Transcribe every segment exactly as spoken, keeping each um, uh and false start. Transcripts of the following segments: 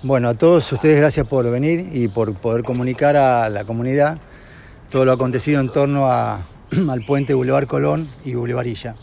Bueno, a todos ustedes gracias por venir y por poder comunicar a la comunidad todo lo acontecido en torno a, al puente Boulevard Colón y Boulevard Illa.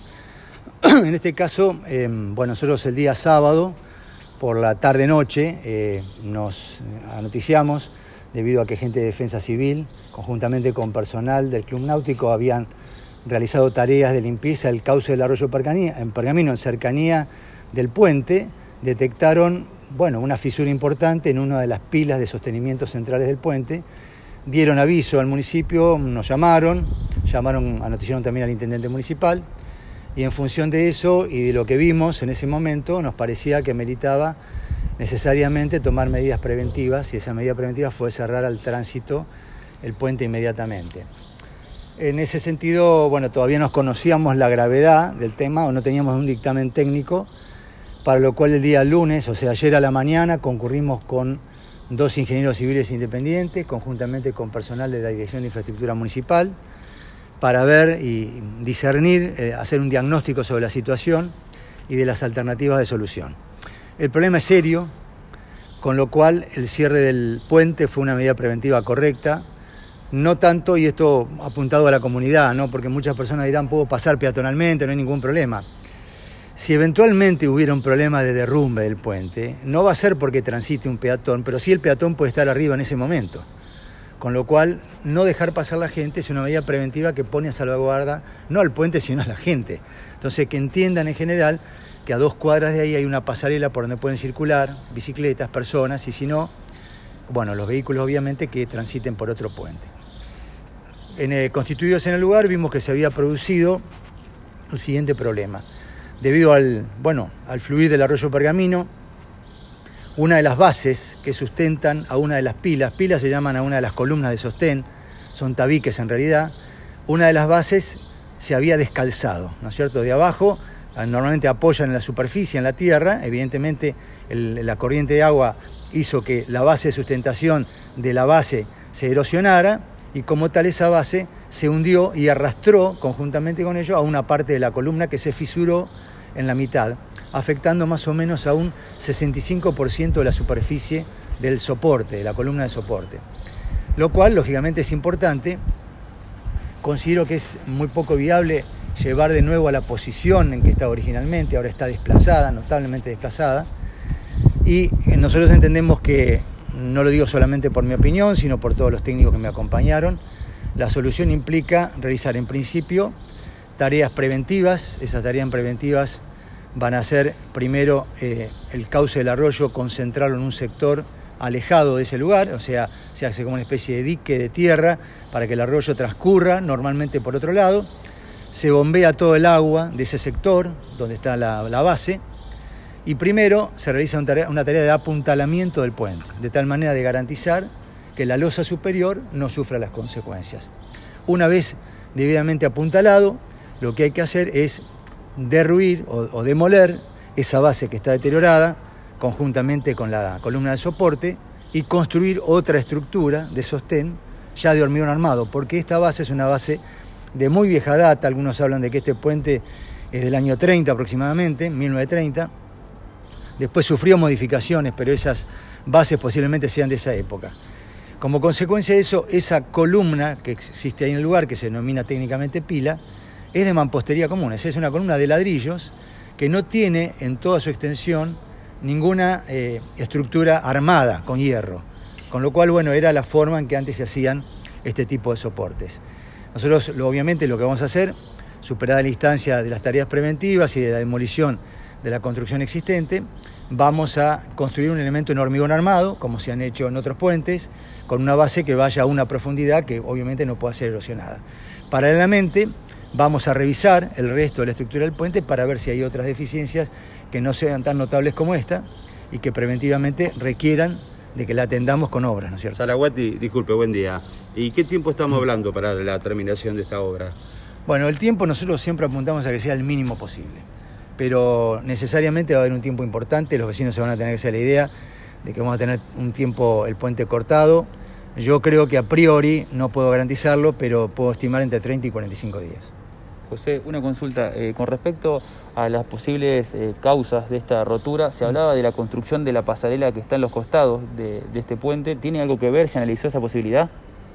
En este caso, eh, bueno, nosotros el día sábado, por la tarde-noche, eh, nos anoticiamos debido a que gente de Defensa Civil, conjuntamente con personal del Club Náutico, habían realizado tareas de limpieza del cauce del arroyo Pergamino en cercanía del puente. Detectaron, bueno, una fisura importante en una de las pilas de sostenimiento centrales del puente. Dieron aviso al municipio, nos llamaron, llamaron, anoticiaron también al intendente municipal, y en función de eso y de lo que vimos en ese momento, nos parecía que meritaba necesariamente tomar medidas preventivas, y esa medida preventiva fue cerrar al tránsito el puente inmediatamente. En ese sentido, bueno, todavía no conocíamos la gravedad del tema o no teníamos un dictamen técnico, para lo cual el día lunes, o sea, ayer a la mañana, concurrimos con dos ingenieros civiles independientes, conjuntamente con personal de la Dirección de Infraestructura Municipal, para ver y discernir, eh, hacer un diagnóstico sobre la situación y de las alternativas de solución. El problema es serio, con lo cual el cierre del puente fue una medida preventiva correcta. No tanto, y esto apuntado a la comunidad, ¿no? Porque muchas personas dirán, puedo pasar peatonalmente, no hay ningún problema. Si eventualmente hubiera un problema de derrumbe del puente, no va a ser porque transite un peatón, pero sí el peatón puede estar arriba en ese momento. Con lo cual, no dejar pasar la gente es una medida preventiva que pone a salvaguarda, no al puente, sino a la gente. Entonces, que entiendan en general que a dos cuadras de ahí hay una pasarela por donde pueden circular bicicletas, personas, y si no, bueno, los vehículos obviamente que transiten por otro puente. En, eh, constituidos en el lugar, vimos que se había producido el siguiente problema. Debido al, bueno, al fluir del arroyo Pergamino, una de las bases que sustentan a una de las pilas, pilas se llaman a una de las columnas de sostén, son tabiques en realidad, una de las bases se había descalzado, ¿no es cierto? De abajo, normalmente apoyan en la superficie, en la tierra, evidentemente el, la corriente de agua hizo que la base de sustentación de la base se erosionara, y como tal esa base se hundió y arrastró conjuntamente con ello a una parte de la columna que se fisuró en la mitad, afectando más o menos a un sesenta y cinco por ciento de la superficie del soporte, de la columna de soporte. Lo cual, lógicamente, es importante. Considero que es muy poco viable llevar de nuevo a la posición en que estaba originalmente, ahora está desplazada, notablemente desplazada, y nosotros entendemos que, no lo digo solamente por mi opinión, sino por todos los técnicos que me acompañaron, la solución implica realizar en principio tareas preventivas. Esas tareas preventivas van a ser primero eh, el cauce del arroyo, concentrarlo en un sector alejado de ese lugar, o sea, se hace como una especie de dique de tierra para que el arroyo transcurra normalmente por otro lado. Se bombea todo el agua de ese sector donde está la, la base, y primero se realiza una tarea, una tarea de apuntalamiento del puente, de tal manera de garantizar que la losa superior no sufra las consecuencias. Una vez debidamente apuntalado, lo que hay que hacer es derruir o, o demoler esa base que está deteriorada conjuntamente con la columna de soporte y construir otra estructura de sostén ya de hormigón armado, porque esta base es una base de muy vieja data. Algunos hablan de que este puente es del año treinta aproximadamente, mil novecientos treinta. Después sufrió modificaciones, pero esas bases posiblemente sean de esa época. Como consecuencia de eso, esa columna que existe ahí en el lugar, que se denomina técnicamente pila, es de mampostería común. Es una columna de ladrillos que no tiene en toda su extensión ninguna eh, estructura armada con hierro. Con lo cual, bueno, era la forma en que antes se hacían este tipo de soportes. Nosotros, lo, obviamente, lo que vamos a hacer, superada la instancia de las tareas preventivas y de la demolición de la construcción existente, vamos a construir un elemento en hormigón armado, como se han hecho en otros puentes, con una base que vaya a una profundidad que obviamente no pueda ser erosionada. Paralelamente, vamos a revisar el resto de la estructura del puente para ver si hay otras deficiencias que no sean tan notables como esta y que preventivamente requieran de que la atendamos con obras, ¿no es cierto? Salahuati, disculpe, buen día. ¿Y qué tiempo estamos hablando para la terminación de esta obra? Bueno, el tiempo nosotros siempre apuntamos a que sea el mínimo posible, pero necesariamente va a haber un tiempo importante. Los vecinos se van a tener que hacer la idea de que vamos a tener un tiempo el puente cortado. Yo creo que a priori no puedo garantizarlo, pero puedo estimar entre treinta y cuarenta y cinco días. José, una consulta. Eh, con respecto a las posibles eh, causas de esta rotura, se hablaba de la construcción de la pasarela que está en los costados de, de este puente. ¿Tiene algo que ver? ¿Se analizó esa posibilidad?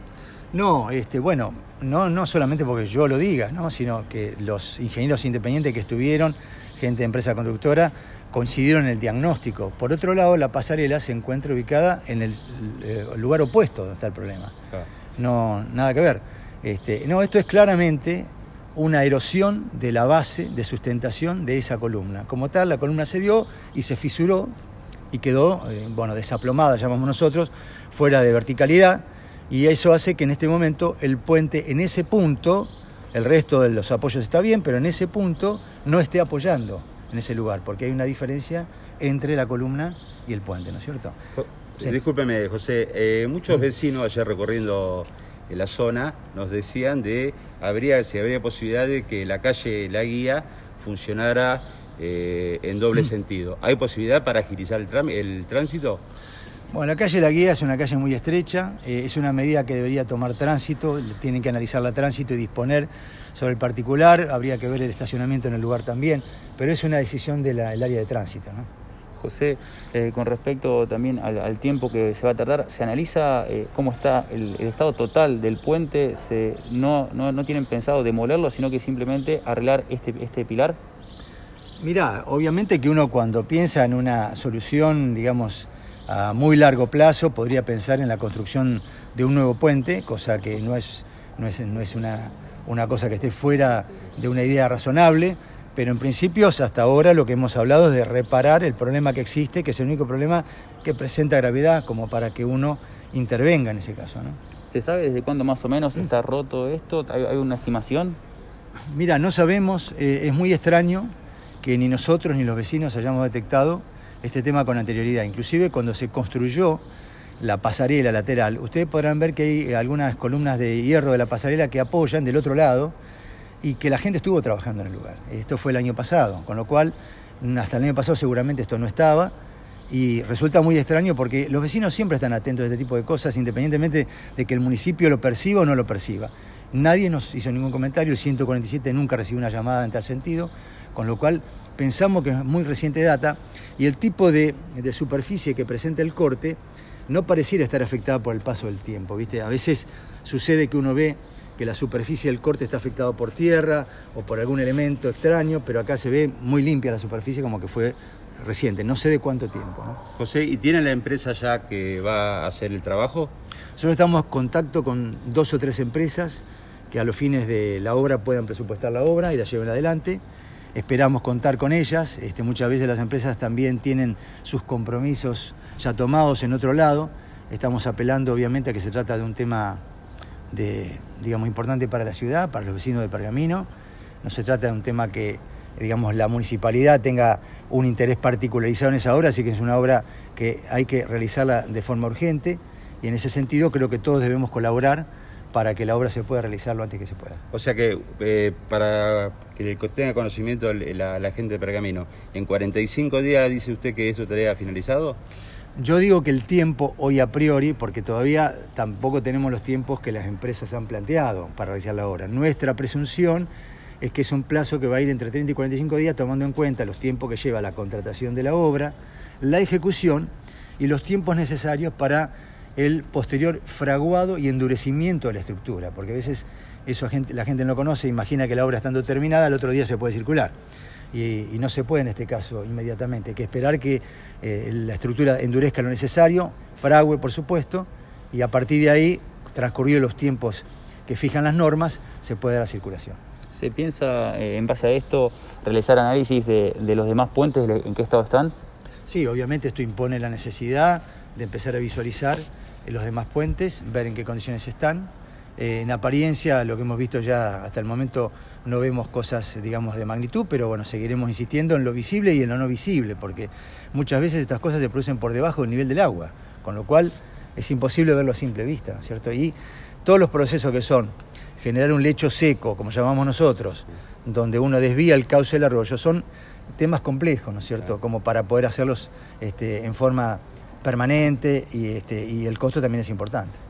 No, este, bueno, no, no solamente porque yo lo diga, ¿no? Sino que los ingenieros independientes que estuvieron, gente de empresa conductora, coincidieron en el diagnóstico. Por otro lado, la pasarela se encuentra ubicada en el, el lugar opuesto donde está el problema. Claro. No, nada que ver. Este, no, esto es claramente una erosión de la base de sustentación de esa columna. Como tal, la columna se dio y se fisuró y quedó, eh, bueno, desaplomada, llamamos nosotros, fuera de verticalidad, y eso hace que en este momento el puente, en ese punto, el resto de los apoyos está bien, pero en ese punto no esté apoyando en ese lugar, porque hay una diferencia entre la columna y el puente, ¿no es cierto? Sí. Discúlpeme, José, eh, muchos vecinos ayer recorriendo en la zona nos decían de habría si habría posibilidad de que la calle La Guía funcionara eh, en doble sentido. ¿Hay posibilidad para agilizar el, el tránsito? Bueno, la calle La Guía es una calle muy estrecha, eh, es una medida que debería tomar tránsito, tienen que analizar la tránsito y disponer sobre el particular, habría que ver el estacionamiento en el lugar también, pero es una decisión del de área de tránsito, ¿no? José, eh, con respecto también al, al tiempo que se va a tardar, ¿se analiza eh, cómo está el, el estado total del puente? Se, no, no, ¿No tienen pensado demolerlo, sino que simplemente arreglar este, este pilar? Mirá, obviamente que uno cuando piensa en una solución, digamos, a muy largo plazo, podría pensar en la construcción de un nuevo puente, cosa que no es, no es, no es una, una cosa que esté fuera de una idea razonable. Pero en principio, hasta ahora, lo que hemos hablado es de reparar el problema que existe, que es el único problema que presenta gravedad, como para que uno intervenga en ese caso, ¿no? ¿Se sabe desde cuándo más o menos está roto esto? ¿Hay, hay una estimación? Mira, no sabemos. Eh, es muy extraño que ni nosotros ni los vecinos hayamos detectado este tema con anterioridad. Inclusive cuando se construyó la pasarela lateral, ustedes podrán ver que hay algunas columnas de hierro de la pasarela que apoyan del otro lado, y que la gente estuvo trabajando en el lugar. Esto fue el año pasado, con lo cual hasta el año pasado seguramente esto no estaba, y resulta muy extraño porque los vecinos siempre están atentos a este tipo de cosas, independientemente de que el municipio lo perciba o no lo perciba. Nadie nos hizo ningún comentario, el ciento cuarenta y siete nunca recibió una llamada en tal sentido, con lo cual pensamos que es muy reciente data, y el tipo de, de superficie que presenta el corte no pareciera estar afectada por el paso del tiempo, ¿viste? A veces sucede que uno ve que la superficie del corte está afectada por tierra o por algún elemento extraño, pero acá se ve muy limpia la superficie, como que fue reciente, no sé de cuánto tiempo, ¿no? José, ¿y tiene la empresa ya que va a hacer el trabajo? Nosotros estamos en contacto con dos o tres empresas que a los fines de la obra puedan presupuestar la obra y la lleven adelante. Esperamos contar con ellas. Este, muchas veces las empresas también tienen sus compromisos ya tomados en otro lado. Estamos apelando obviamente a que se trata de un tema de, digamos, importante para la ciudad, para los vecinos de Pergamino. No se trata de un tema que, digamos, la municipalidad tenga un interés particularizado en esa obra, así que es una obra que hay que realizarla de forma urgente, y en ese sentido creo que todos debemos colaborar para que la obra se pueda realizar lo antes que se pueda. O sea que, eh, para que tenga conocimiento la, la gente de Pergamino, ¿en cuarenta y cinco días dice usted que esto estaría finalizado? Yo digo que el tiempo hoy a priori, porque todavía tampoco tenemos los tiempos que las empresas han planteado para realizar la obra. Nuestra presunción es que es un plazo que va a ir entre treinta y cuarenta y cinco días, tomando en cuenta los tiempos que lleva la contratación de la obra, la ejecución y los tiempos necesarios para el posterior fraguado y endurecimiento de la estructura, porque a veces eso la gente, la gente no conoce, imagina que la obra estando terminada, al otro día se puede circular. Y, y no se puede en este caso inmediatamente, hay que esperar que eh, la estructura endurezca lo necesario, frague por supuesto, y a partir de ahí, transcurridos los tiempos que fijan las normas, se puede dar la circulación. ¿Se piensa, eh, en base a esto, realizar análisis de, de los demás puentes, en qué estado están? Sí, obviamente esto impone la necesidad de empezar a visualizar los demás puentes, ver en qué condiciones están. Eh, en apariencia, lo que hemos visto ya hasta el momento, no vemos cosas, digamos, de magnitud, pero bueno, seguiremos insistiendo en lo visible y en lo no visible, porque muchas veces estas cosas se producen por debajo del nivel del agua, con lo cual es imposible verlo a simple vista, ¿cierto? Y todos los procesos que son generar un lecho seco, como llamamos nosotros, donde uno desvía el cauce del arroyo, son temas complejos, ¿no es cierto?, como para poder hacerlos este, en forma permanente, y, este, y el costo también es importante.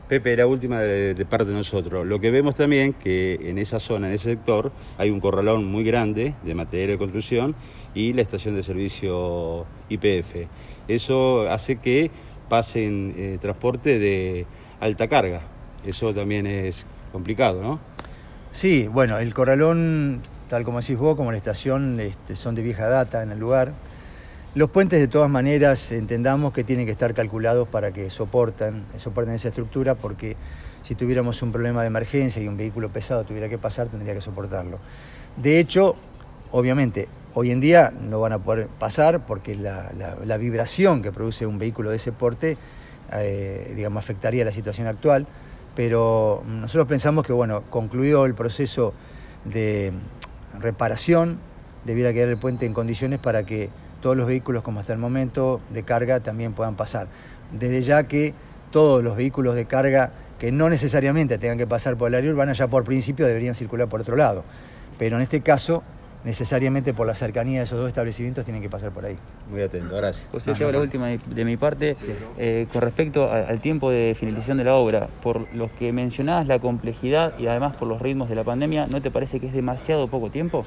Pepe, la última de, de parte de nosotros. Lo que vemos también que en esa zona, en ese sector, hay un corralón muy grande de material de construcción y la estación de servicio Y P F. Eso hace que pasen eh, transporte de alta carga. Eso también es complicado, ¿no? Sí, bueno, el corralón, tal como decís vos, como la estación, este, son de vieja data en el lugar. Los puentes, de todas maneras, entendamos que tienen que estar calculados para que soporten, soporten esa estructura, porque si tuviéramos un problema de emergencia y un vehículo pesado tuviera que pasar, tendría que soportarlo. De hecho, obviamente, hoy en día no van a poder pasar porque la, la, la vibración que produce un vehículo de ese porte, eh, digamos, afectaría la situación actual, pero nosotros pensamos que, bueno, concluido el proceso de reparación, debiera quedar el puente en condiciones para que todos los vehículos, como hasta el momento, de carga también puedan pasar. Desde ya que todos los vehículos de carga que no necesariamente tengan que pasar por el área urbana, ya por principio deberían circular por otro lado. Pero en este caso, necesariamente por la cercanía de esos dos establecimientos, tienen que pasar por ahí. Muy atento, gracias. José, te hago la última de, de mi parte. Sí. Eh, con respecto a, al tiempo de finalización de la obra, por los que mencionabas la complejidad y además por los ritmos de la pandemia, ¿no te parece que es demasiado poco tiempo?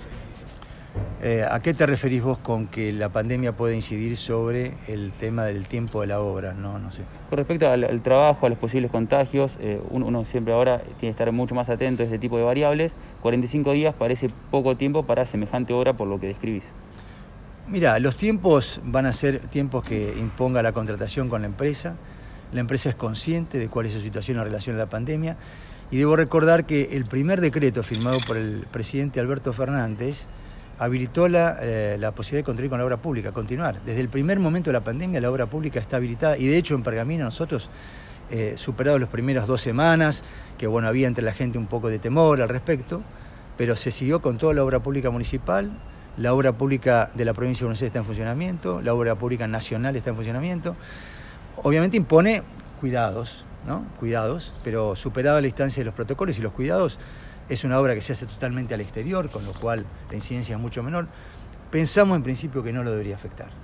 Eh, ¿A qué te referís vos con que la pandemia puede incidir sobre el tema del tiempo de la obra? No, no sé. Con respecto al, al trabajo, a los posibles contagios, eh, uno, uno siempre ahora tiene que estar mucho más atento a ese tipo de variables. cuarenta y cinco días parece poco tiempo para semejante obra por lo que describís. Mira, los tiempos van a ser tiempos que imponga la contratación con la empresa. La empresa es consciente de cuál es su situación en relación a la pandemia. Y debo recordar que el primer decreto firmado por el presidente Alberto Fernández habilitó la, eh, la posibilidad de continuar con la obra pública, continuar. Desde el primer momento de la pandemia la obra pública está habilitada y de hecho en Pergamino nosotros, eh, superados las primeras dos semanas, que bueno, había entre la gente un poco de temor al respecto, pero se siguió con toda la obra pública municipal, la obra pública de la provincia de Buenos Aires está en funcionamiento, la obra pública nacional está en funcionamiento. Obviamente impone cuidados, ¿no? Cuidados, pero superada la instancia de los protocolos y los cuidados, es una obra que se hace totalmente al exterior, con lo cual la incidencia es mucho menor. Pensamos en principio que no lo debería afectar.